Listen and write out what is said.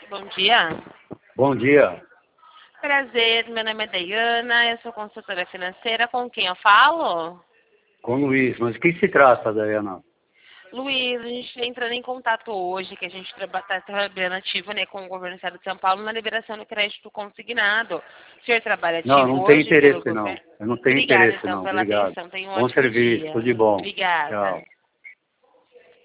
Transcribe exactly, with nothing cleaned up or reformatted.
Bom dia. Bom dia. Prazer, meu nome é Dayana, eu sou consultora financeira. Com quem eu falo? Com o Luiz. Mas o que se trata, Dayana? Luiz, a gente está entrando em contato hoje, que a gente está trabalhando ativo, né, com o governo do Estado de São Paulo na liberação do crédito consignado. O senhor trabalha ativo Não, não tenho hoje pelo interesse não. governo? Eu não tenho Obrigada, interesse então, não. pela Obrigado. atenção. Tenha um Bom ótimo serviço, dia. tudo de bom. Obrigada. Tchau.